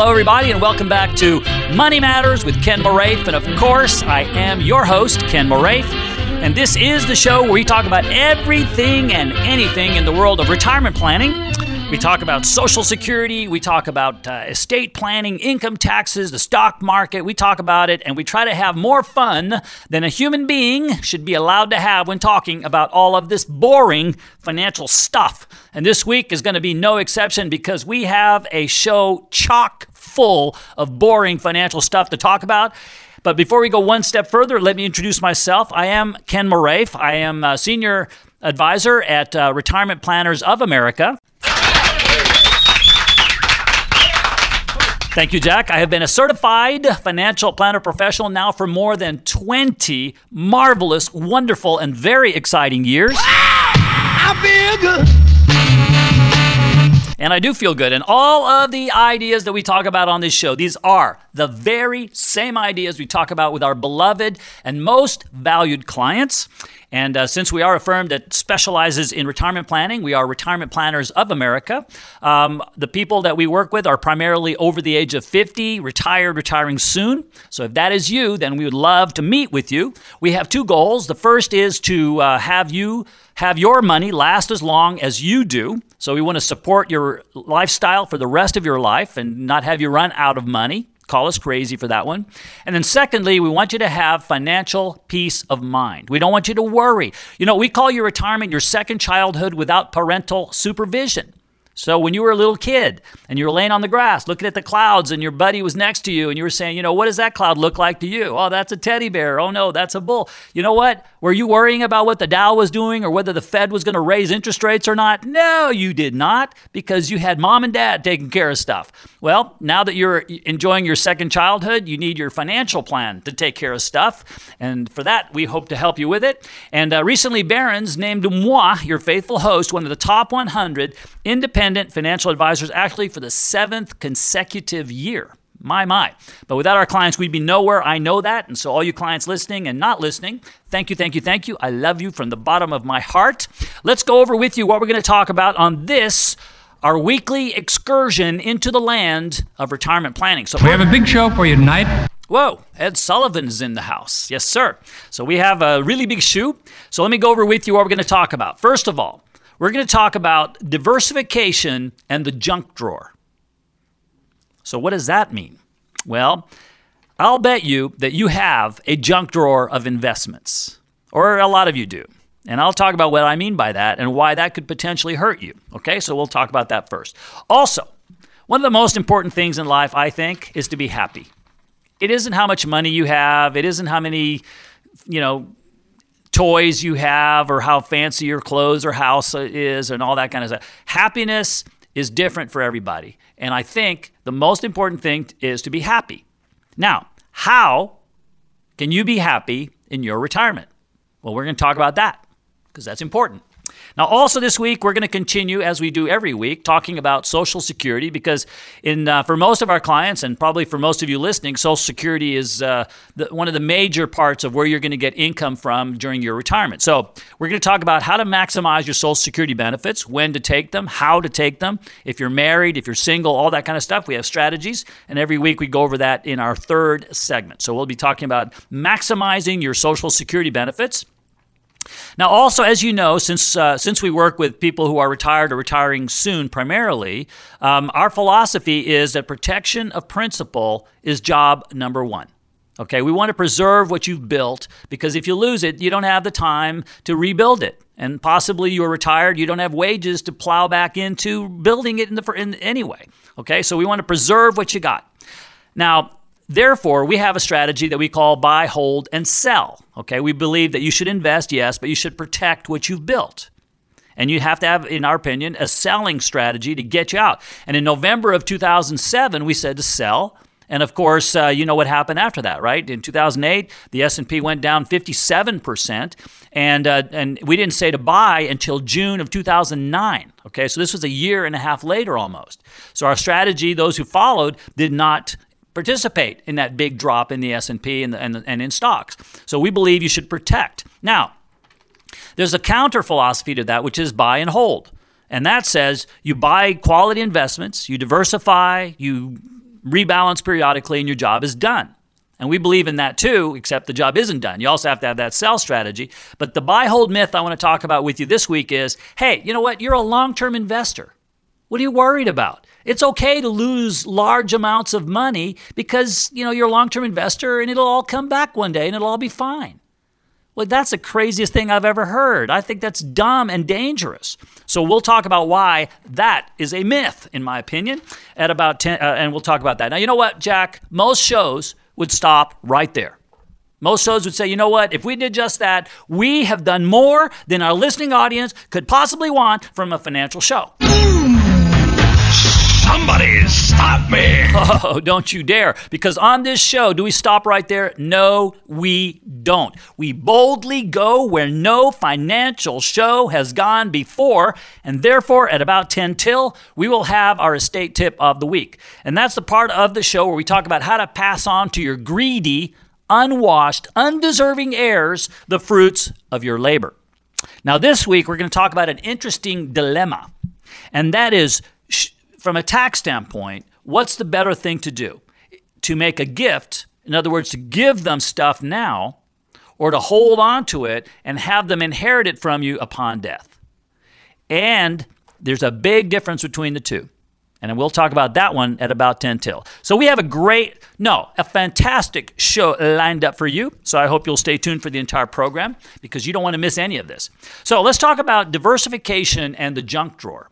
Hello, everybody, and welcome back to Money Matters with Ken Moraif. And of course, I am your host, Ken Moraif. And this is the show where we talk about everything and anything in the world of retirement planning. We talk about Social Security. We talk about estate planning, income taxes, the stock market. We talk about it, and we try to have more fun than a human being should be allowed to have when talking about all of this boring financial stuff. And this week is going to be no exception because we have a show chock full of boring financial stuff to talk about. But before we go one step further, let me introduce myself. I am Ken Moraif. I am a senior advisor at Retirement Planners of America. Thank you, Jack. I have been a certified financial planner professional now for more than 20 marvelous, wonderful, and very exciting years. I feel good. And I do feel good. And all of the ideas that we talk about on this show, these are the very same ideas we talk about with our beloved and most valued clients. And since we are a firm that specializes in retirement planning, we are Retirement Planners of America. The people that we work with are primarily over the age of 50, retired, retiring soon. So if that is you, then we would love to meet with you. We have two goals. The first is to have your money last as long as you do. So we want to support your lifestyle for the rest of your life and not have you run out of money. Call us crazy for that one. And then secondly, we want you to have financial peace of mind. We don't want you to worry. You know, we call your retirement your second childhood without parental supervision. So when you were a little kid and you were laying on the grass looking at the clouds and your buddy was next to you and you were saying, you know, what does that cloud look like to you? Oh, that's a teddy bear. Oh, no, that's a bull. You know what? Were you worrying about what the Dow was doing or whether the Fed was going to raise interest rates or not? No, you did not, because you had mom and dad taking care of stuff. Well, now that you're enjoying your second childhood, you need your financial plan to take care of stuff. And for that, we hope to help you with it. And recently, Barron's named moi, your faithful host, one of the top 100 independent financial advisors, actually for the 7th consecutive year. My. But without our clients, we'd be nowhere. I know that. And so all you clients listening and not listening, thank you. I love you from the bottom of my heart. Let's go over with you what we're going to talk about on this, our weekly excursion into the land of retirement planning. So we have a big show for you tonight. Whoa, Ed Sullivan is in the house. Yes, sir. So we have a really big shoe. So let me go over with you what we're going to talk about. First of all, we're going to talk about diversification and the junk drawer. So what does that mean? Well, I'll bet you that you have a junk drawer of investments, or a lot of you do. And I'll talk about what I mean by that and why that could potentially hurt you. Okay, so we'll talk about that first. Also, one of the most important things in life, I think, is to be happy. It isn't how much money you have. It isn't how many, toys you have or how fancy your clothes or house is and all that kind of stuff. Happiness is different for everybody. And I think the most important thing is to be happy. Now, how can you be happy in your retirement? Well, we're going to talk about that because that's important. Now, also this week, we're going to continue, as we do every week, talking about Social Security because for most of our clients and probably for most of you listening, Social Security is one of the major parts of where you're going to get income from during your retirement. So we're going to talk about how to maximize your Social Security benefits, when to take them, how to take them, if you're married, if you're single, all that kind of stuff. We have strategies, and every week we go over that in our third segment. So we'll be talking about maximizing your Social Security benefits. Now, also, as you know, since we work with people who are retired or retiring soon primarily, our philosophy is that protection of principal is job number one. Okay, we want to preserve what you've built because if you lose it, you don't have the time to rebuild it. And possibly you're retired, you don't have wages to plow back into building it in anyway. Okay, so we want to preserve what you got. Now, therefore, we have a strategy that we call buy, hold, and sell. Okay, we believe that you should invest, yes, but you should protect what you've built. And you have to have, in our opinion, a selling strategy to get you out. And in November of 2007, we said to sell. And of course, you know what happened after that, right? In 2008, the S&P went down 57%, and we didn't say to buy until June of 2009. Okay, so this was a year and a half later almost. So our strategy, those who followed, did not participate in that big drop in the S&P and in stocks. So we believe you should protect. Now, there's a counter philosophy to that, which is buy and hold. And that says you buy quality investments, you diversify, you rebalance periodically and your job is done. And we believe in that too, except the job isn't done. You also have to have that sell strategy. But the buy, hold myth I want to talk about with you this week is, hey, you know what? You're a long-term investor. What are you worried about? It's okay to lose large amounts of money because, you're a long-term investor and it'll all come back one day and it'll all be fine. Well, that's the craziest thing I've ever heard. I think that's dumb and dangerous. So we'll talk about why that is a myth, in my opinion, at about 10, and we'll talk about that. Now, you know what, Jack? Most shows would stop right there. Most shows would say, you know what? If we did just that, we have done more than our listening audience could possibly want from a financial show. Somebody stop me! Oh, don't you dare. Because on this show, do we stop right there? No, we don't. We boldly go where no financial show has gone before, and therefore at about 10 till, we will have our estate tip of the week. And that's the part of the show where we talk about how to pass on to your greedy, unwashed, undeserving heirs the fruits of your labor. Now this week, we're going to talk about an interesting dilemma, and that is, from a tax standpoint, what's the better thing to do? To make a gift, in other words, to give them stuff now, or to hold on to it and have them inherit it from you upon death. And there's a big difference between the two. And we'll talk about that one at about 10 till. So we have a fantastic show lined up for you. So I hope you'll stay tuned for the entire program because you don't want to miss any of this. So let's talk about diversification and the junk drawer.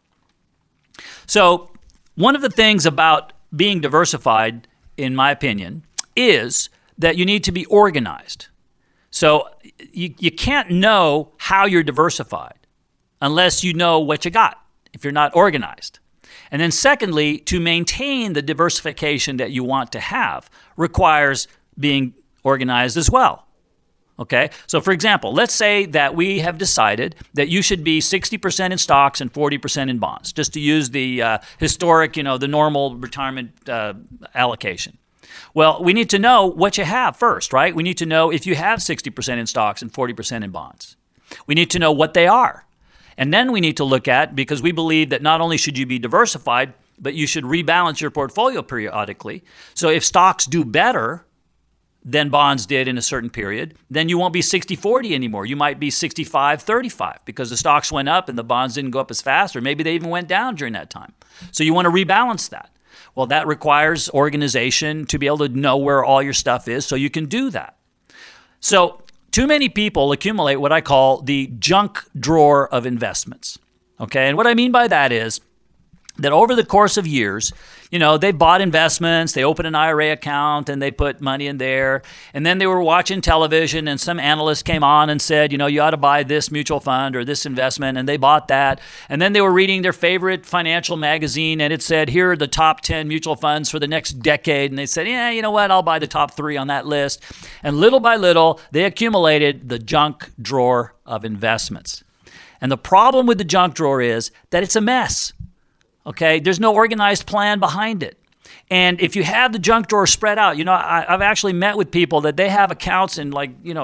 So one of the things about being diversified, in my opinion, is that you need to be organized. So you can't know how you're diversified unless you know what you got, if you're not organized. And then secondly, to maintain the diversification that you want to have requires being organized as well. Okay, so for example, let's say that we have decided that you should be 60% in stocks and 40% in bonds, just to use the historic, the normal retirement allocation. Well, we need to know what you have first, right? We need to know if you have 60% in stocks and 40% in bonds. We need to know what they are. And then we need to look at, because we believe that not only should you be diversified, but you should rebalance your portfolio periodically. So if stocks do better than bonds did in a certain period, then you won't be 60-40 anymore. You might be 65-35 because the stocks went up and the bonds didn't go up as fast, or maybe they even went down during that time. So you want to rebalance that. Well, that requires organization to be able to know where all your stuff is so you can do that. So too many people accumulate what I call the junk drawer of investments. Okay, and what I mean by that is that over the course of years, they bought investments, they opened an IRA account, and they put money in there. And then they were watching television, and some analyst came on and said, you ought to buy this mutual fund or this investment, and they bought that. And then they were reading their favorite financial magazine, and it said, here are the top 10 mutual funds for the next decade. And they said, yeah, you know what, I'll buy the top 3 on that list. And little by little, they accumulated the junk drawer of investments. And the problem with the junk drawer is that it's a mess. Okay, there's no organized plan behind it. And if you have the junk drawer spread out, I've actually met with people that they have accounts in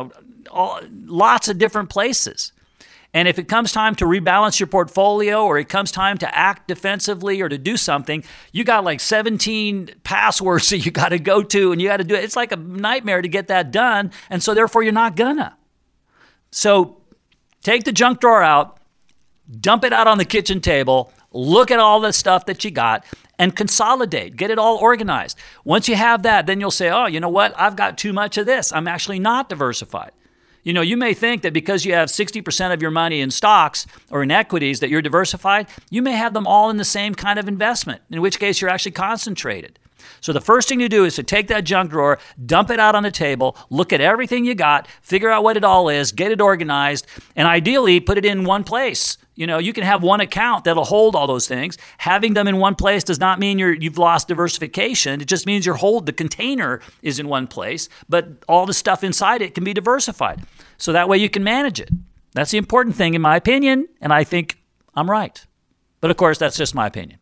lots of different places. And if it comes time to rebalance your portfolio, or it comes time to act defensively or to do something, you got like 17 passwords that you got to go to and you got to do it. It's like a nightmare to get that done. And so therefore you're not gonna. So take the junk drawer out, dump it out on the kitchen table, look at all the stuff that you got, and consolidate. Get it all organized. Once you have that, then you'll say, oh, you know what? I've got too much of this. I'm actually not diversified. You may think that because you have 60% of your money in stocks or in equities that you're diversified. You may have them all in the same kind of investment, in which case you're actually concentrated. So the first thing to do is to take that junk drawer, dump it out on the table, look at everything you got, figure out what it all is, get it organized, and ideally put it in one place. You can have one account that'll hold all those things. Having them in one place does not mean you've lost diversification. It just means the container is in one place, but all the stuff inside it can be diversified. So that way you can manage it. That's the important thing in my opinion, and I think I'm right. But of course, that's just my opinion.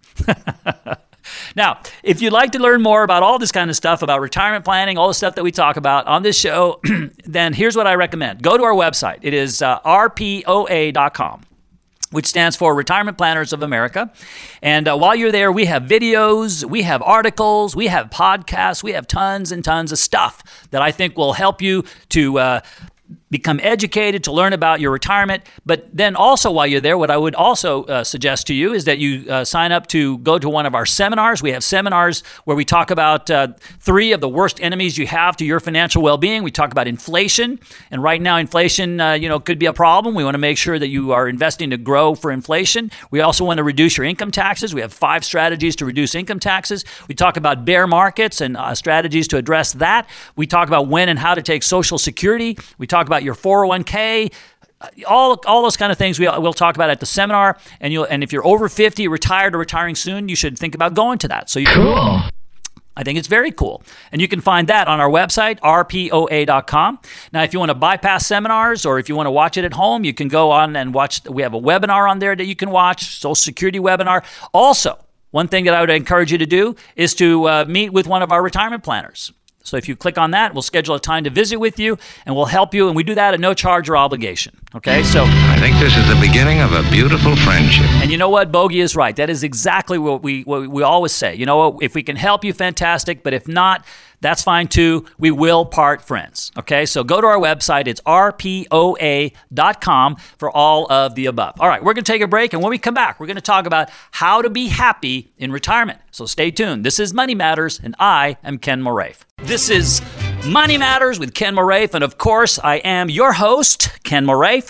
Now, if you'd like to learn more about all this kind of stuff, about retirement planning, all the stuff that we talk about on this show, then here's what I recommend. Go to our website. It is rpoa.com. which stands for Retirement Planners of America. And while you're there, we have videos, we have articles, we have podcasts, we have tons and tons of stuff that I think will help you to become educated, to learn about your retirement. But then also while you're there, what I would also suggest to you is that you sign up to go to one of our seminars. We have seminars where we talk about 3 of the worst enemies you have to your financial well-being. We talk about inflation. And right now, inflation, could be a problem. We want to make sure that you are investing to grow for inflation. We also want to reduce your income taxes. We have 5 strategies to reduce income taxes. We talk about bear markets and strategies to address that. We talk about when and how to take Social Security. We talk about your 401k, all those kind of things we'll talk about at the seminar. And if you're over 50, retired or retiring soon, you should think about going to that. So cool. I think it's very cool. And you can find that on our website, rpoa.com. Now, if you want to bypass seminars or if you want to watch it at home, you can go on and watch. We have a webinar on there that you can watch, Social Security webinar. Also, one thing that I would encourage you to do is to meet with one of our retirement planners. So if you click on that, we'll schedule a time to visit with you, and we'll help you. And we do that at no charge or obligation. Okay, so I think this is the beginning of a beautiful friendship. And you know what? Bogey is right. That is exactly what we always say. You know what? If we can help you, fantastic. But if not, that's fine too. We will part friends. Okay, so go to our website. It's rpoa.com for all of the above. All right, we're going to take a break. And when we come back, we're going to talk about how to be happy in retirement. So stay tuned. This is Money Matters, and I am Ken Moraif. This is Money Matters with Ken Moraif. And of course, I am your host, Ken Moraif.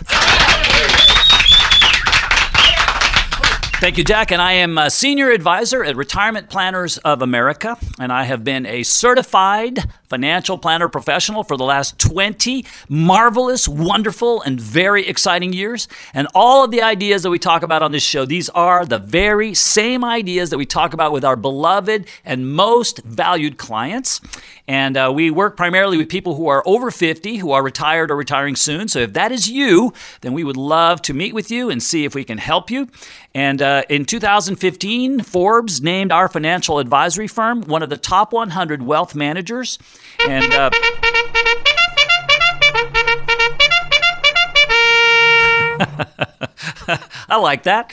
Thank you, Jack. And I am a senior advisor at Retirement Planners of America. And I have been a certified financial planner professional for the last 20 marvelous, wonderful, and very exciting years. And all of the ideas that we talk about on this show, these are the very same ideas that we talk about with our beloved and most valued clients. And we work primarily with people who are over 50, who are retired or retiring soon. So if that is you, then we would love to meet with you and see if we can help you. And in 2015, Forbes named our financial advisory firm one of the top 100 wealth managers. And I like that.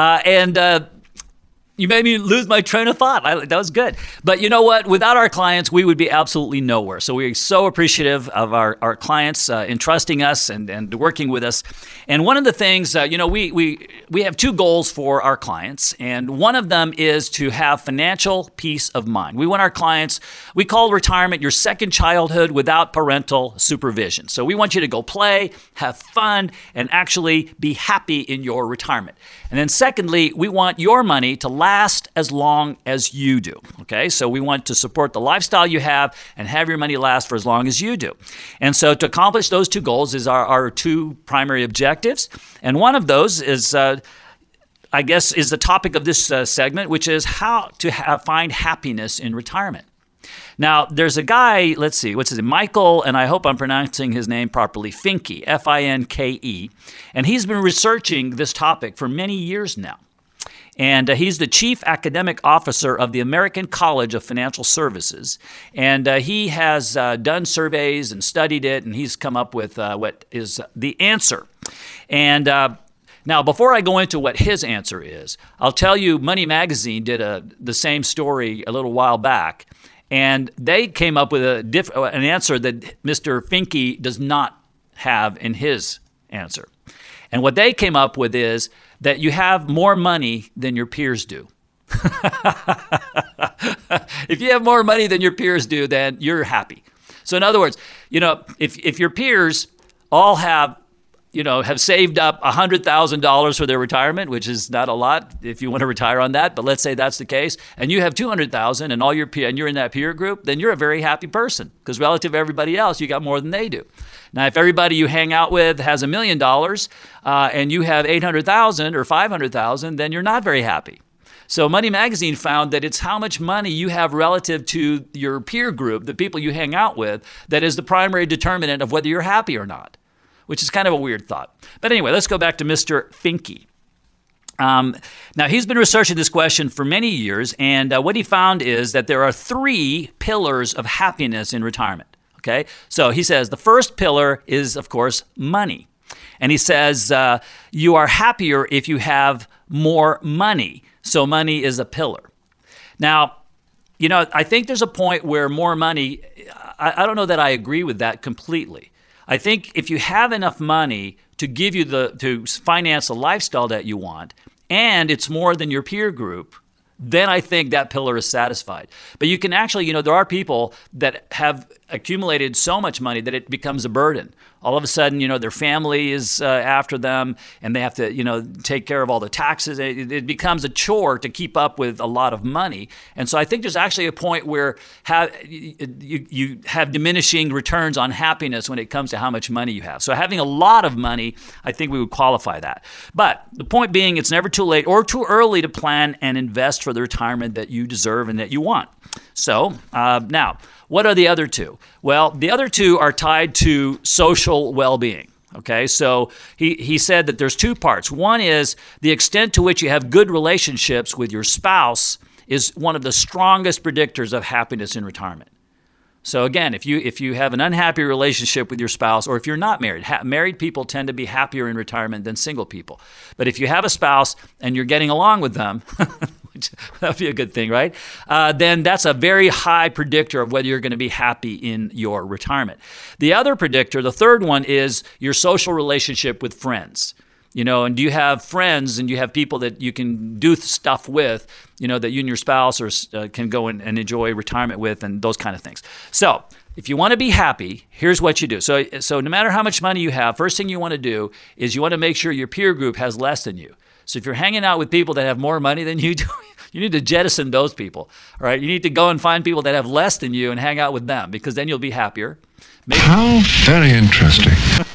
You made me lose my train of thought. That was good. But you know what? Without our clients, we would be absolutely nowhere. So we're so appreciative of our clients entrusting us and working with us. And one of the things, we have 2 goals for our clients. And one of them is to have financial peace of mind. We want our clients, we call retirement your second childhood without parental supervision. So we want you to go play, have fun, and actually be happy in your retirement. And then secondly, we want your money to last as long as you do. Okay, so we want to support the lifestyle you have and have your money last for as long as you do. And so to accomplish those 2 goals is our 2 primary objectives. And one of those is, is the topic of this segment, which is how to find happiness in retirement. Now, there's a guy, let's see, what's his name? Michael, and I hope I'm pronouncing his name properly, Finke, F-I-N-K-E. And he's been researching this topic for many years now. And he's the chief academic officer of the American College of Financial Services. And he has done surveys and studied it, and he's come up with what is the answer. And now, before I go into what his answer is, I'll tell you Money Magazine did the same story a little while back. And they came up with an answer that Mr. Finke does not have in his answer. And what they came up with is that you have more money than your peers do. If you have more money than your peers do, then you're happy. So in other words, if your peers all have saved up $100,000 for their retirement, which is not a lot if you want to retire on that, but let's say that's the case, and you have $200,000 and and you're in that peer group, then you're a very happy person because relative to everybody else, you got more than they do. Now, if everybody you hang out with has $1 million and you have $800,000 or $500,000, then you're not very happy. So Money Magazine found that it's how much money you have relative to your peer group, the people you hang out with, that is the primary determinant of whether you're happy or not, which is kind of a weird thought. But anyway, let's go back to Mr. Finke. Now, he's been researching this question for many years, and what he found is that there are 3 pillars of happiness in retirement. Okay, so he says the first pillar is, of course, money. And he says, you are happier if you have more money. So money is a pillar. Now, I think there's a point where more money, I don't know that I agree with that completely. I think if you have enough money to give you to finance the lifestyle that you want, and it's more than your peer group, then I think that pillar is satisfied. But you can actually, there are people that have accumulated so much money that it becomes a burden. All of a sudden, their family is after them, and they have to, take care of all the taxes. It becomes a chore to keep up with a lot of money. And so I think there's actually a point where you have diminishing returns on happiness when it comes to how much money you have. So having a lot of money, I think we would qualify that. But the point being, it's never too late or too early to plan and invest for the retirement that you deserve and that you want. So now, what are the other two? Well, the other two are tied to social well-being. Okay, so he said that there's two parts. One is the extent to which you have good relationships with your spouse is one of the strongest predictors of happiness in retirement. So again, if you have an unhappy relationship with your spouse, or if you're not married, married people tend to be happier in retirement than single people. But if you have a spouse and you're getting along with them, that'd be a good thing, right? Then that's a very high predictor of whether you're going to be happy in your retirement. The other predictor, the third one, is your social relationship with friends. And do you have friends and you have people that you can do stuff with, that you and your spouse can go and enjoy retirement with, and those kind of things. So if you want to be happy, here's what you do. So no matter how much money you have, first thing you want to do is you want to make sure your peer group has less than you. So if you're hanging out with people that have more money than you do, you need to jettison those people. All right, you need to go and find people that have less than you and hang out with them, because then you'll be happier. How very interesting.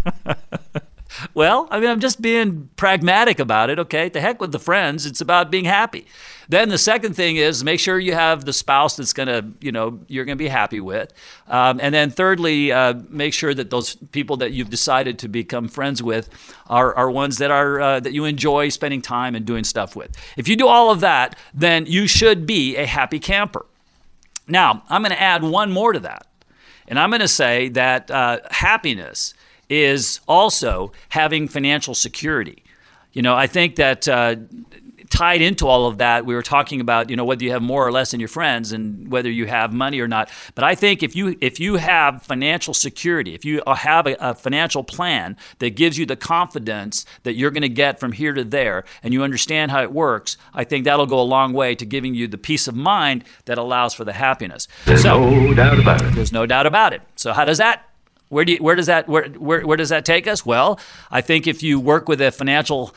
Well, I'm just being pragmatic about it, okay? To heck with the friends. It's about being happy. Then the second thing is make sure you have the spouse that's going to, you're going to be happy with. And then thirdly, make sure that those people that you've decided to become friends with are ones that are that you enjoy spending time and doing stuff with. If you do all of that, then you should be a happy camper. Now, I'm going to add one more to that. And I'm going to say that happiness is also having financial security. I think that tied into all of that, we were talking about, whether you have more or less than your friends and whether you have money or not. But I think if you have financial security, if you have a financial plan that gives you the confidence that you're going to get from here to there, and you understand how it works, I think that'll go a long way to giving you the peace of mind that allows for the happiness. There's no doubt about it. There's no doubt about it. So how does that? Where does that take us? Well, I think if you work with a financial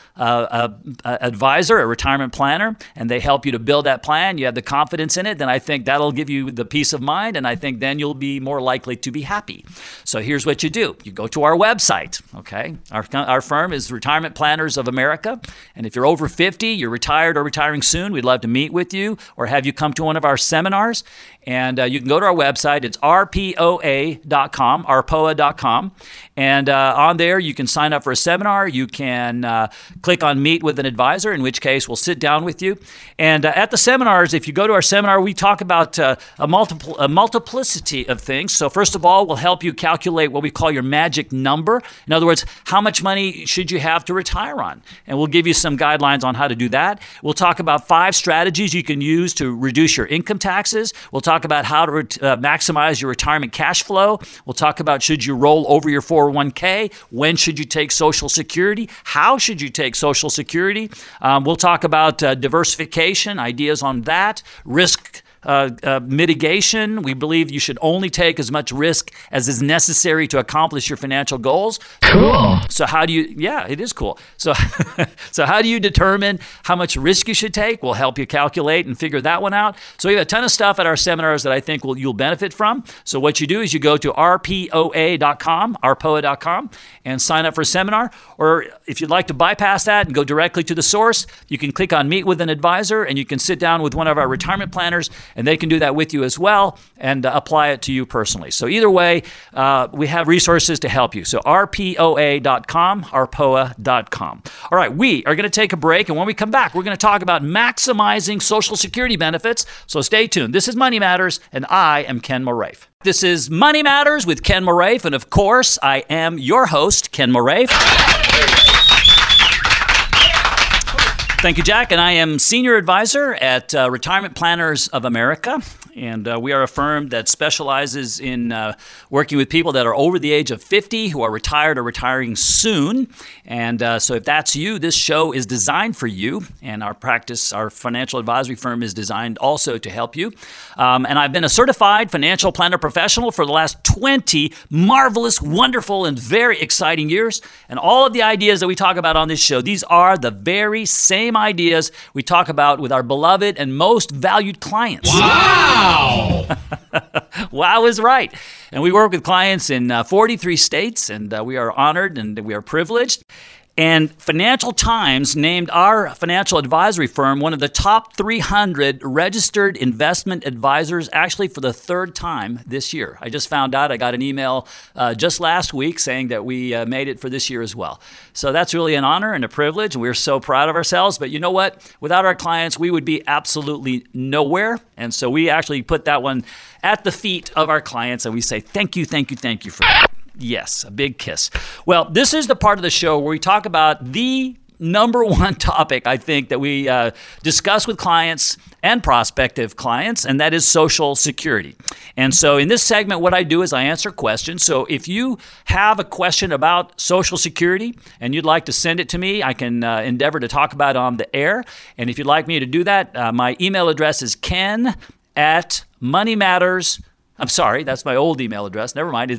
advisor, a retirement planner, and they help you to build that plan, you have the confidence in it, then I think that'll give you the peace of mind, and I think then you'll be more likely to be happy. So here's what you do. You go to our website, okay? Our firm is Retirement Planners of America, and if you're over 50, you're retired or retiring soon, we'd love to meet with you or have you come to one of our seminars. And you can go to our website. It's rpoa.com, rpoa.com. And on there, you can sign up for a seminar. You can click on Meet with an Advisor, in which case we'll sit down with you. And at the seminars, if you go to our seminar, we talk about a multiplicity of things. So first of all, we'll help you calculate what we call your magic number. In other words, how much money should you have to retire on? And we'll give you some guidelines on how to do that. We'll talk about 5 strategies you can use to reduce your income taxes. We'll talk about how to maximize your retirement cash flow. We'll talk about should you roll over your 401k? When should you take Social Security? How should you take Social Security? We'll talk about diversification, ideas on that, risk mitigation. We believe you should only take as much risk as is necessary to accomplish your financial goals. Cool. So how do you, yeah, it is cool. So, so how do you determine how much risk you should take? We'll help you calculate and figure that one out. So we have a ton of stuff at our seminars that I think you'll benefit from. So what you do is you go to rpoa.com, and sign up for a seminar. Or if you'd like to bypass that and go directly to the source, you can click on Meet with an Advisor, and you can sit down with one of our retirement planners, and they can do that with you as well and apply it to you personally. So either way, we have resources to help you. So rpoa.com, rpoa.com. All right, we are going to take a break, and when we come back, we're going to talk about maximizing Social Security benefits. So stay tuned. This is Money Matters, and I am Ken Moraif. This is Money Matters with Ken Moraif, and of course, I am your host, Ken Moraif. Thank you, Jack, and I am Senior Advisor at Retirement Planners of America, and we are a firm that specializes in working with people that are over the age of 50 who are retired or retiring soon, and so if that's you, this show is designed for you, and our financial advisory firm is designed also to help you, and I've been a certified financial planner professional for the last 20 marvelous, wonderful, and very exciting years, and all of the ideas that we talk about on this show, these are the very same ideas we talk about with our beloved and most valued clients. Wow! Wow is right. And we work with clients in 43 states, and we are honored and we are privileged. And Financial Times named our financial advisory firm one of the top 300 registered investment advisors, actually for the third time this year. I just found out. I got an email just last week saying that we made it for this year as well. So that's really an honor and a privilege, and we're so proud of ourselves. But you know what? Without our clients, we would be absolutely nowhere. And so we actually put that one at the feet of our clients, and we say thank you, thank you, thank you for that. Yes, a big kiss. Well, this is the part of the show where we talk about the number one topic, I think, that we discuss with clients and prospective clients, and that is Social Security. And so in this segment, what I do is I answer questions. So if you have a question about Social Security and you'd like to send it to me, I can endeavor to talk about it on the air. And if you'd like me to do that, my email address is ken@moneymatters.com. I'm sorry, that's my old email address. Never mind. It's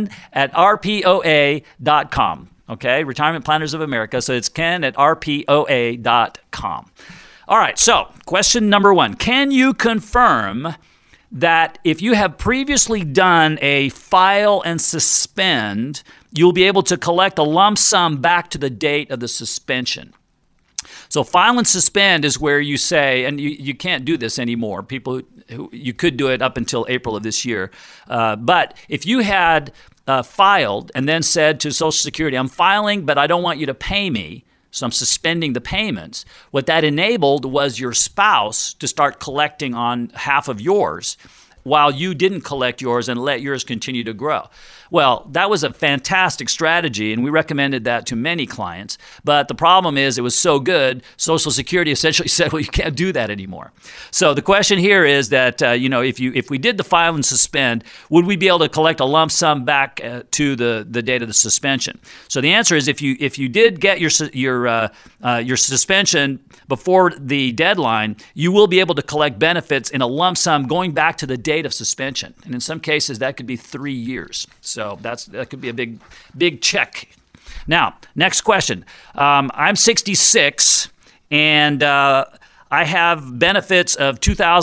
ken@rpoa.com. Okay, Retirement Planners of America. So it's ken@rpoa.com. All right, so question number one. Can you confirm that if you have previously done a file and suspend, you'll be able to collect a lump sum back to the date of the suspension? So file and suspend is where you say, and you can't do this anymore. You could do it up until April of this year. But if you had filed and then said to Social Security, I'm filing, but I don't want you to pay me, so I'm suspending the payments, what that enabled was your spouse to start collecting on half of yours while you didn't collect yours and let yours continue to grow. Well, that was a fantastic strategy, and we recommended that to many clients. But the problem is it was so good, Social Security essentially said, well, you can't do that anymore. So the question here is that, if we did the file and suspend, would we be able to collect a lump sum back to the date of the suspension? So the answer is if you did get your suspension before the deadline, you will be able to collect benefits in a lump sum going back to the date of suspension. And in some cases, that could be 3 years. So that could be a big check. Now, next question. I'm 66, and I have benefits of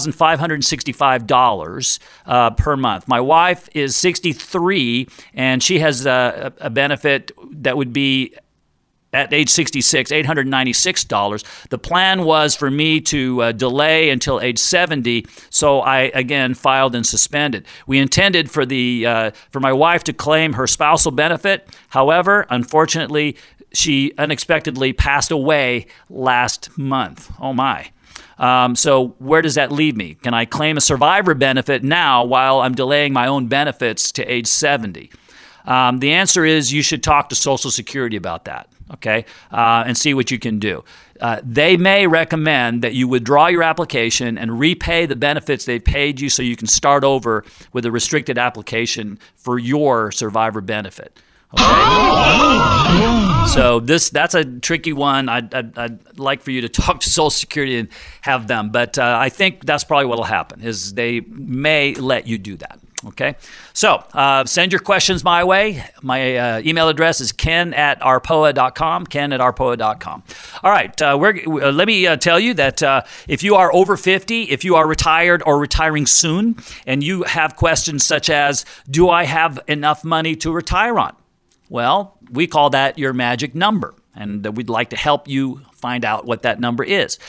$2,565 per month. My wife is 63, and she has a benefit that would be at age 66, $896. The plan was for me to delay until age 70, so I, again, filed and suspended. We intended for my wife to claim her spousal benefit. However, unfortunately, she unexpectedly passed away last month. Oh, my. So where does that leave me? Can I claim a survivor benefit now while I'm delaying my own benefits to age 70? The answer is you should talk to Social Security about that, okay, and see what you can do. They may recommend that you withdraw your application and repay the benefits they paid you so you can start over with a restricted application for your survivor benefit. Okay. So that's a tricky one. I'd like for you to talk to Social Security and have them, but I think that's probably what will happen is they may let you do that. Okay, so send your questions my way. My email address is ken@rpoa.com, ken@rpoa.com. All right, let me tell you that if you are over 50, if you are retired or retiring soon, and you have questions such as, do I have enough money to retire on? Well, we call that your magic number, and we'd like to help you find out what that number is.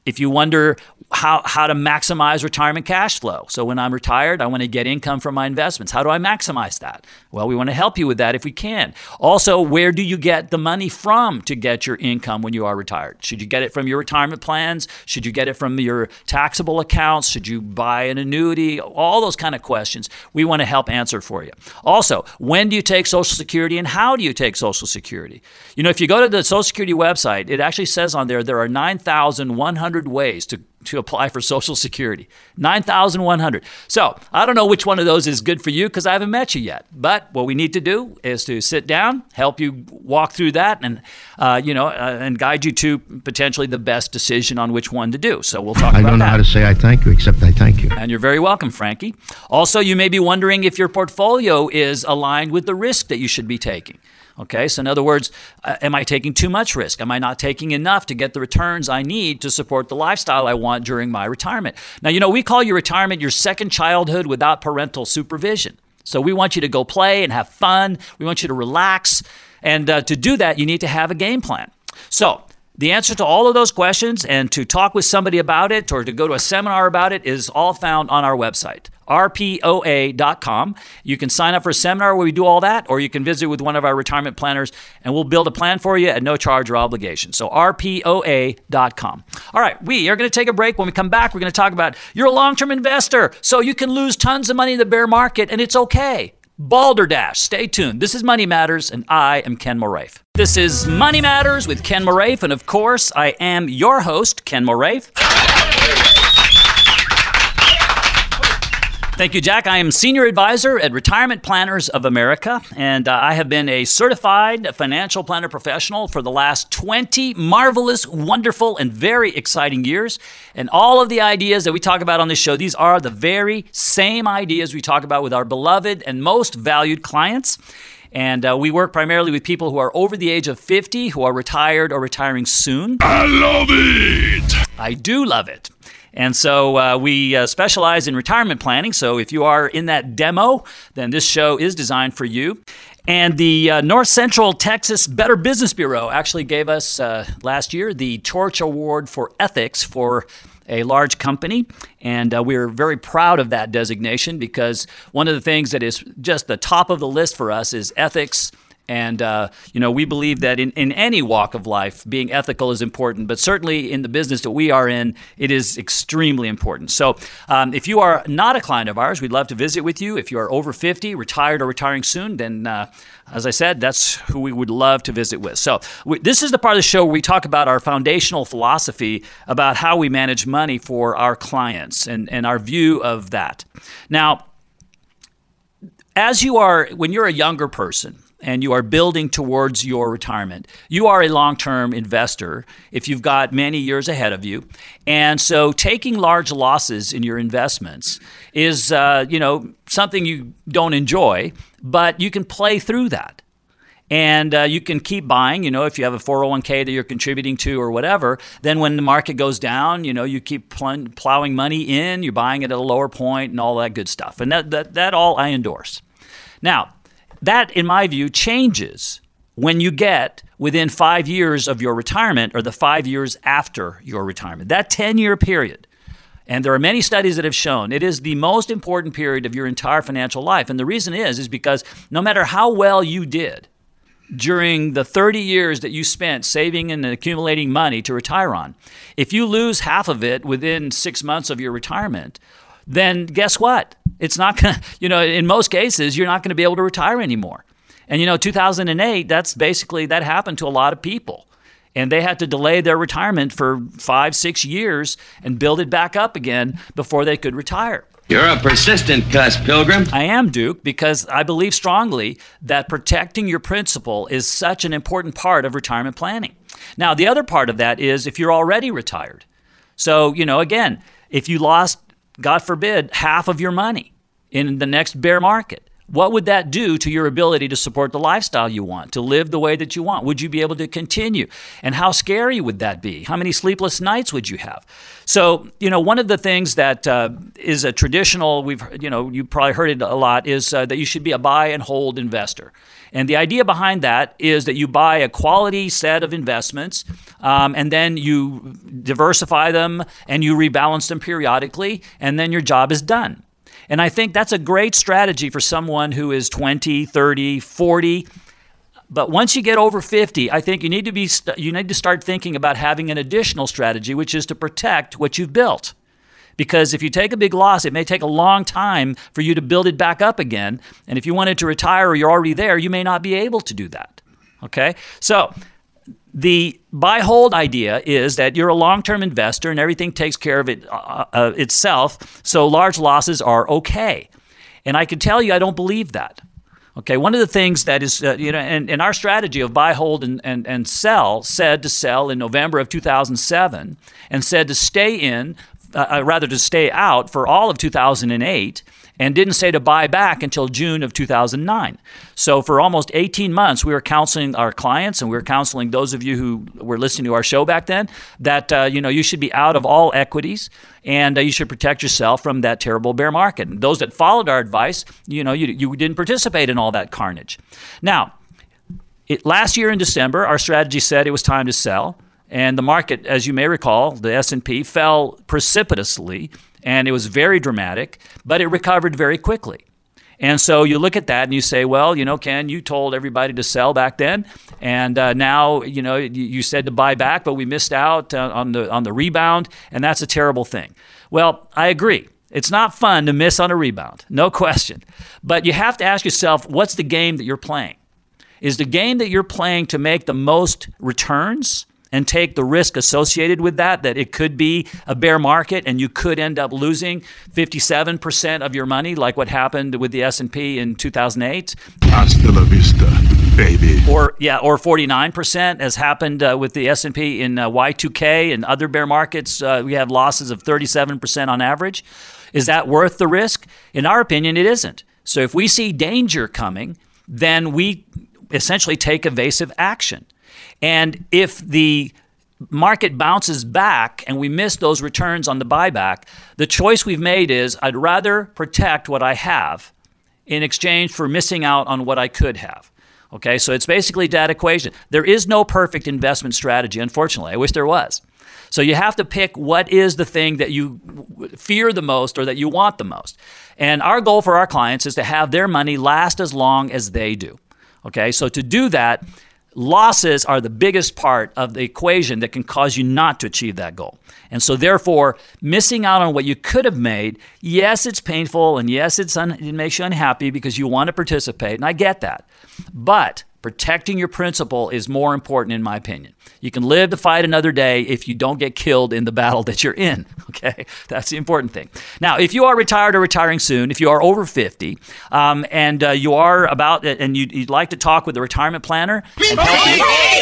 If you wonder how to maximize retirement cash flow. So when I'm retired, I want to get income from my investments. How do I maximize that? Well, we want to help you with that if we can. Also, where do you get the money from to get your income when you are retired? Should you get it from your retirement plans? Should you get it from your taxable accounts? Should you buy an annuity? All those kind of questions we want to help answer for you. Also, when do you take Social Security and how do you take Social Security? You know, if you go to the Social Security website, it actually says on there are 9,100 ways to apply for Social Security. 9,100. So I don't know which one of those is good for you because I haven't met you yet. But what we need to do is to sit down, help you walk through that, and and guide you to potentially the best decision on which one to do. So we'll talk about that. I don't know how to say I thank you, except I thank you. And you're very welcome, Frankie. Also, you may be wondering if your portfolio is aligned with the risk that you should be taking. Okay, so in other words, am I taking too much risk? Am I not taking enough to get the returns I need to support the lifestyle I want during my retirement? Now, we call your retirement your second childhood without parental supervision. So we want you to go play and have fun. We want you to relax. And to do that, you need to have a game plan. So the answer to all of those questions and to talk with somebody about it or to go to a seminar about it is all found on our website, rpoa.com. You can sign up for a seminar where we do all that, or you can visit with one of our retirement planners, and we'll build a plan for you at no charge or obligation. So rpoa.com. All right, we are going to take a break. When we come back, we're going to talk about you're a long-term investor, so you can lose tons of money in the bear market, and it's okay. Balderdash. Stay tuned. This is Money Matters, and I am Ken Moraif. This is Money Matters with Ken Moraif, and of course, I am your host, Ken Moraif. Thank you, Jack. I am Senior Advisor at Retirement Planners of America, and I have been a certified financial planner professional for the last 20 marvelous, wonderful, and very exciting years. And all of the ideas that we talk about on this show, these are the very same ideas we talk about with our beloved and most valued clients. And we work primarily with people who are over the age of 50, who are retired or retiring soon. I love it! I do love it. And so we specialize in retirement planning. So if you are in that demo, then this show is designed for you. And the North Central Texas Better Business Bureau actually gave us last year the Torch Award for Ethics for a large company. And we're very proud of that designation because one of the things that is just the top of the list for us is ethics. And, we believe that in any walk of life, being ethical is important, but certainly in the business that we are in, it is extremely important. So if you are not a client of ours, we'd love to visit with you. If you are over 50, retired or retiring soon, then as I said, that's who we would love to visit with. So this is the part of the show where we talk about our foundational philosophy about how we manage money for our clients and our view of that. Now, when you're a younger person, and you are building towards your retirement, you are a long-term investor if you've got many years ahead of you. And so taking large losses in your investments is, something you don't enjoy, but you can play through that. And you can keep buying, if you have a 401k that you're contributing to or whatever, then when the market goes down, you keep plowing money in, you're buying it at a lower point and all that good stuff. And that all I endorse. Now, that, in my view, changes when you get within 5 years of your retirement or the 5 years after your retirement. That 10-year period, and there are many studies that have shown it is the most important period of your entire financial life. And the reason is because no matter how well you did during the 30 years that you spent saving and accumulating money to retire on, if you lose half of it within 6 months of your retirement, then guess what? It's not going to, in most cases, you're not going to be able to retire anymore. And, 2008, that happened to a lot of people. And they had to delay their retirement for 5-6 years and build it back up again before they could retire. You're a persistent cuss, Pilgrim. I am, Duke, because I believe strongly that protecting your principal is such an important part of retirement planning. Now, the other part of that is if you're already retired. So, again, if you lost, God forbid, half of your money in the next bear market, what would that do to your ability to support the lifestyle you want, to live the way that you want? Would you be able to continue? And how scary would that be? How many sleepless nights would you have? So, one of the things that is a traditional, you probably heard it a lot, is that you should be a buy and hold investor. And the idea behind that is that you buy a quality set of investments, and then you diversify them and you rebalance them periodically, and then your job is done. And I think that's a great strategy for someone who is 20, 30, 40. But once you get over 50, I think you need to start thinking about having an additional strategy, which is to protect what you've built. Because if you take a big loss, it may take a long time for you to build it back up again. And if you wanted to retire or you're already there, you may not be able to do that. Okay? So the buy-hold idea is that you're a long-term investor and everything takes care of it itself, so large losses are okay. And I can tell you I don't believe that. Okay, one of the things that is, and our strategy of buy, hold, and sell said to sell in November of 2007 and said to stay in, to stay out for all of 2008, and didn't say to buy back until June of 2009. So for almost 18 months, we were counseling our clients, and we were counseling those of you who were listening to our show back then, that you should be out of all equities, and you should protect yourself from that terrible bear market. And those that followed our advice, you didn't participate in all that carnage. Now, last year in December, our strategy said it was time to sell. And the market, as you may recall, the S&P fell precipitously, and it was very dramatic, but it recovered very quickly. And so you look at that and you say, well, Ken, you told everybody to sell back then, and now, you said to buy back, but we missed out on the rebound, and that's a terrible thing. Well, I agree. It's not fun to miss on a rebound, no question. But you have to ask yourself, what's the game that you're playing? Is the game that you're playing to make the most returns and take the risk associated with that it could be a bear market and you could end up losing 57% of your money, like what happened with the S&P in 2008? Hasta la vista, baby. Or 49%, as happened with the S&P in Y2K and other bear markets. We have losses of 37% on average. Is that worth the risk? In our opinion, it isn't. So if we see danger coming, then we essentially take evasive action. And if the market bounces back and we miss those returns on the buyback, the choice we've made is I'd rather protect what I have in exchange for missing out on what I could have. Okay, so it's basically that equation. There is no perfect investment strategy, unfortunately. I wish there was. So you have to pick what is the thing that you fear the most or that you want the most. And our goal for our clients is to have their money last as long as they do. Okay, so to do that, losses are the biggest part of the equation that can cause you not to achieve that goal. And so therefore, missing out on what you could have made, yes, it's painful, and yes, it makes you unhappy because you want to participate, and I get that. But protecting your principal is more important, in my opinion. You can live to fight another day if you don't get killed in the battle that you're in, okay? That's the important thing. Now, if you are retired or retiring soon, if you are over 50, and you are about, and you'd like to talk with a retirement planner and help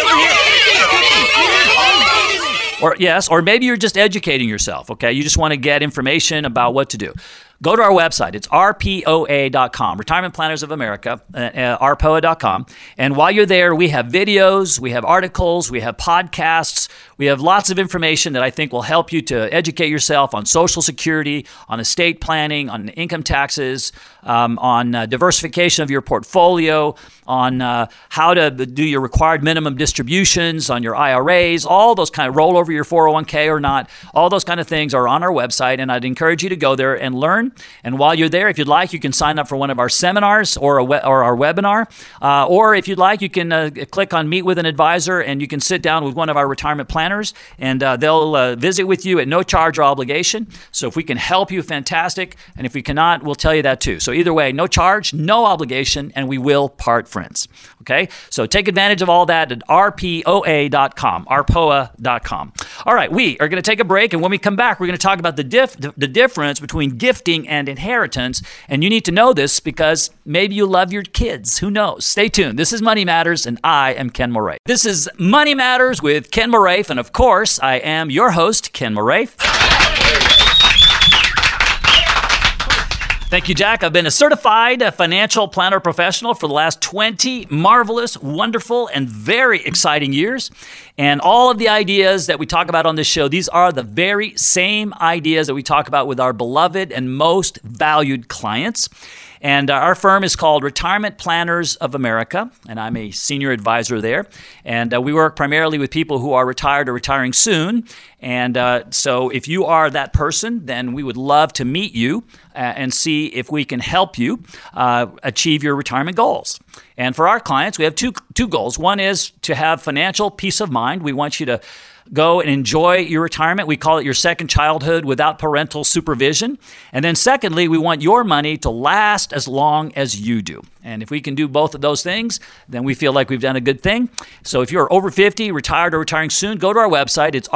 you, or maybe you're just educating yourself, okay? You just want to get information about what to do. Go to our website. It's rpoa.com, Retirement Planners of America, rpoa.com. And while you're there, we have videos, we have articles, we have podcasts, we have lots of information that I think will help you to educate yourself on Social Security, on estate planning, on income taxes, on diversification of your portfolio, on how to do your required minimum distributions, on your IRAs, all those kind of roll over your 401k or not. All those kind of things are on our website, and I'd encourage you to go there and learn. And while you're there, if you'd like, you can sign up for one of our seminars or our webinar. Or if you'd like, you can click on Meet with an Advisor, and you can sit down with one of our retirement planners, and they'll visit with you at no charge or obligation. So if we can help you, fantastic. And if we cannot, we'll tell you that too. So either way, no charge, no obligation, and we will part friends. Okay? So take advantage of all that at rpoa.com, rpoa.com. All right, we are going to take a break, and when we come back, we're going to talk about the difference between gifting and inheritance. And you need to know this because maybe you love your kids. Who knows? Stay tuned. This is Money Matters, and I am Ken Moraif. This is Money Matters with Ken Moraif, and of course, I am your host, Ken Moraif. Thank you, Jack. I've been a certified financial planner professional for the last 20 marvelous, wonderful, and very exciting years. And all of the ideas that we talk about on this show, these are the very same ideas that we talk about with our beloved and most valued clients. And our firm is called Retirement Planners of America, and I'm a senior advisor there. And we work primarily with people who are retired or retiring soon. And so if you are that person, then we would love to meet you and see if we can help you achieve your retirement goals. And for our clients, we have two goals. One is to have financial peace of mind. We want you to go and enjoy your retirement. We call it your second childhood without parental supervision. And then secondly, we want your money to last as long as you do. And if we can do both of those things, then we feel like we've done a good thing. So if you're over 50, retired or retiring soon, go to our website. It's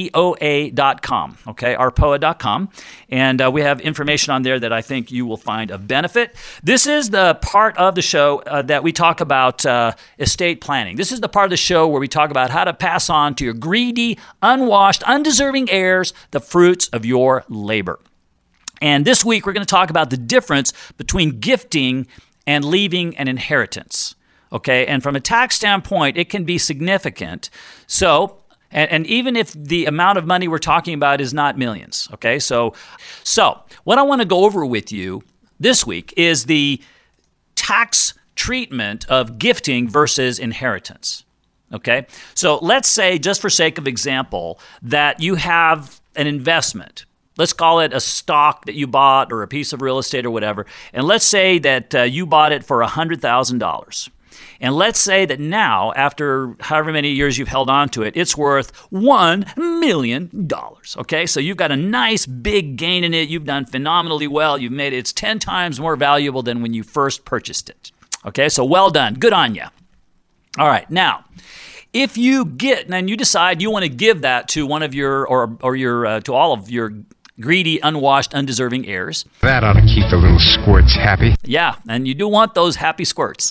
rpoa.com, okay, rpoa.com. And we have information on there that I think you will find of benefit. This is the part of the show that we talk about estate planning. This is the part of the show where we talk about how to pass on to your greedy, unwashed, undeserving heirs the fruits of your labor. And this week, we're going to talk about the difference between gifting and leaving an inheritance, okay? And from a tax standpoint, it can be significant. So, and even if the amount of money we're talking about is not millions, okay? So what I want to go over with you this week is the tax treatment of gifting versus inheritance, okay? So let's say, just for sake of example, that you have an investment. Let's call it a stock that you bought or a piece of real estate or whatever. And let's say that you bought it for $100,000. And let's say that now, after however many years you've held on to it, it's worth $1 million. Okay, so you've got a nice big gain in it. You've done phenomenally well. You've made it. It's 10 times more valuable than when you first purchased it. Okay, so well done. Good on you. All right, now, if you get and you decide you want to give that to one of your or your to all of your greedy, unwashed, undeserving heirs. That ought to keep the little squirts happy. Yeah, and you do want those happy squirts.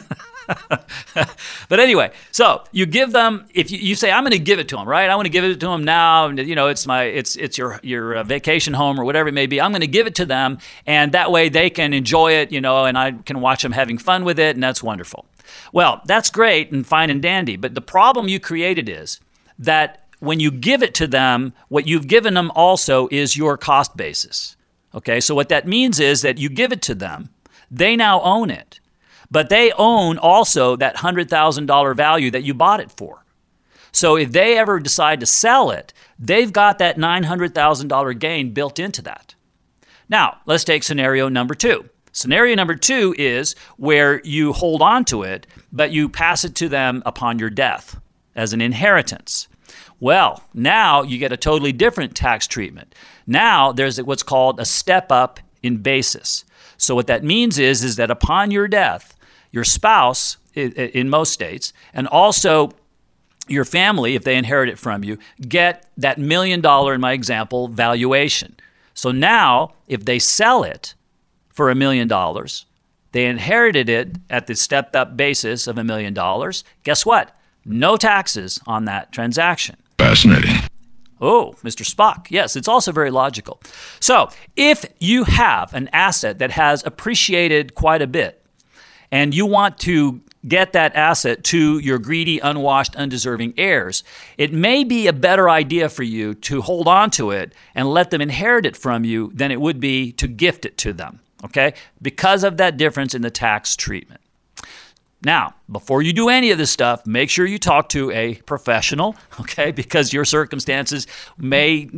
But anyway, so you give them, if you say, I'm going to give it to them, right? I want to give it to them now. You know, it's your vacation home or whatever it may be. I'm going to give it to them, and that way they can enjoy it, you know, and I can watch them having fun with it, and that's wonderful. Well, that's great and fine and dandy, but the problem you created is that when you give it to them, what you've given them also is your cost basis. Okay, so what that means is that you give it to them, they now own it, but they own also that $100,000 value that you bought it for. So if they ever decide to sell it, they've got that $900,000 gain built into that. Now, let's take scenario number 2. Scenario number 2 is where you hold on to it, but you pass it to them upon your death as an inheritance. Well, now you get a totally different tax treatment. Now there's what's called a step up in basis. So what that means is that upon your death, your spouse, in most states, and also your family, if they inherit it from you, get that $1 million, in my example, valuation. So now, if they sell it for $1 million, they inherited it at the stepped up basis of $1 million. Guess what? No taxes on that transaction. Fascinating. Oh, Mr. Spock. Yes, it's also very logical. So if you have an asset that has appreciated quite a bit and you want to get that asset to your greedy, unwashed, undeserving heirs, it may be a better idea for you to hold on to it and let them inherit it from you than it would be to gift it to them, okay? Because of that difference in the tax treatment. Now, before you do any of this stuff, make sure you talk to a professional, okay? Because your circumstances may,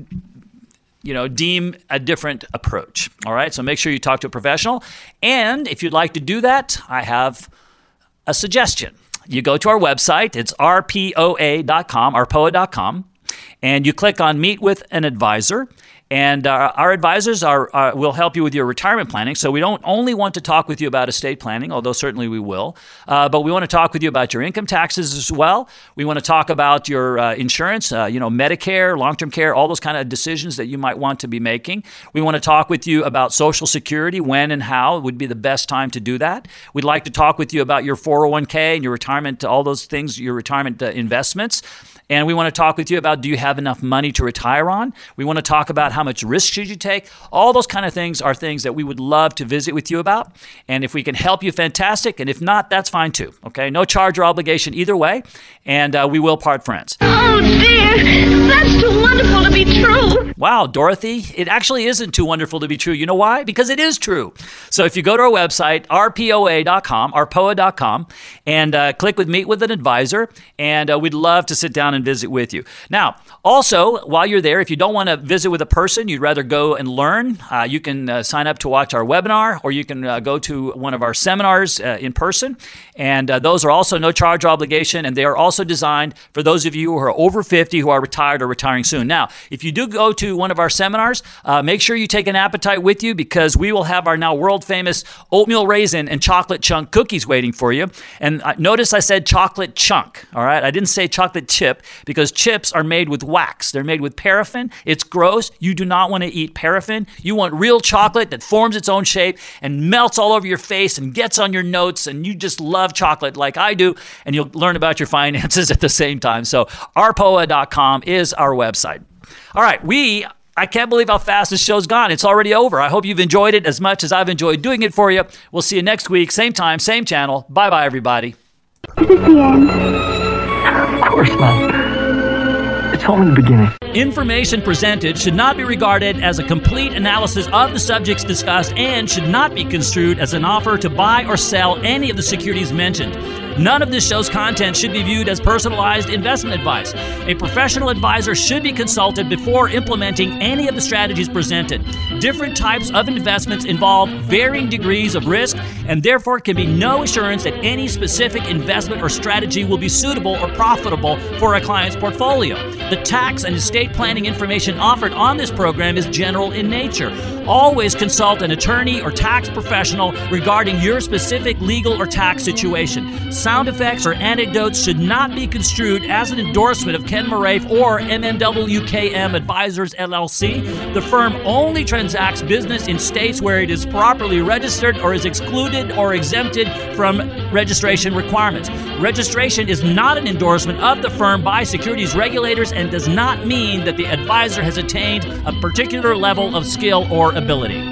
deem a different approach, all right? So make sure you talk to a professional. And if you'd like to do that, I have a suggestion. You go to our website. It's rpoa.com, and you click on Meet with an Advisor. And our advisors will help you with your retirement planning. So we don't only want to talk with you about estate planning, although certainly we will, but we want to talk with you about your income taxes as well. We want to talk about your insurance, Medicare, long-term care, all those kind of decisions that you might want to be making. We want to talk with you about Social Security, when and how would be the best time to do that. We'd like to talk with you about your 401k and your retirement, all those things, your retirement investments. And we want to talk with you about, do you have enough money to retire on? We want to talk about how how much risk should you take? All those kind of things are things that we would love to visit with you about. And if we can help you, fantastic. And if not, that's fine too. Okay, no charge or obligation either way. And we will part friends. Oh dear, that's too wonderful to be true. Wow, Dorothy, it actually isn't too wonderful to be true. You know why? Because it is true. So if you go to our website, rpoa.com, and click with Meet with an Advisor, and we'd love to sit down and visit with you. Now, also, while you're there, if you don't want to visit with a person, you'd rather go and learn, you can sign up to watch our webinar, or you can go to one of our seminars in person, and those are also no charge or obligation, and they are also designed for those of you who are over 50 who are retired or retiring soon. Now, if you do go to one of our seminars, make sure you take an appetite with you, because we will have our now world-famous oatmeal raisin and chocolate chunk cookies waiting for you. And notice I said chocolate chunk, all right? I didn't say chocolate chip, because chips are made with wax. They're made with paraffin. It's gross. You do not want to eat paraffin. You want real chocolate that forms its own shape and melts all over your face and gets on your notes, and you just love chocolate like I do, and you'll learn about your finances at the same time. So rpoa.com is our website. All right, I can't believe how fast this show's gone. It's already over. I hope you've enjoyed it as much as I've enjoyed doing it for you. We'll see you next week, same time, same channel. Bye-bye, everybody. Is this the end? Of course not. It's only the beginning. Information presented should not be regarded as a complete analysis of the subjects discussed and should not be construed as an offer to buy or sell any of the securities mentioned. None of this show's content should be viewed as personalized investment advice. A professional advisor should be consulted before implementing any of the strategies presented. Different types of investments involve varying degrees of risk, and therefore can be no assurance that any specific investment or strategy will be suitable or profitable for a client's portfolio. The tax and estate planning information offered on this program is general in nature. Always consult an attorney or tax professional regarding your specific legal or tax situation. Sound effects or anecdotes should not be construed as an endorsement of Ken Moraif or MMWKM Advisors LLC. The firm only transacts business in states where it is properly registered or is excluded or exempted from registration requirements. Registration is not an endorsement of the firm by securities regulators and does not mean that the advisor has attained a particular level of skill or ability.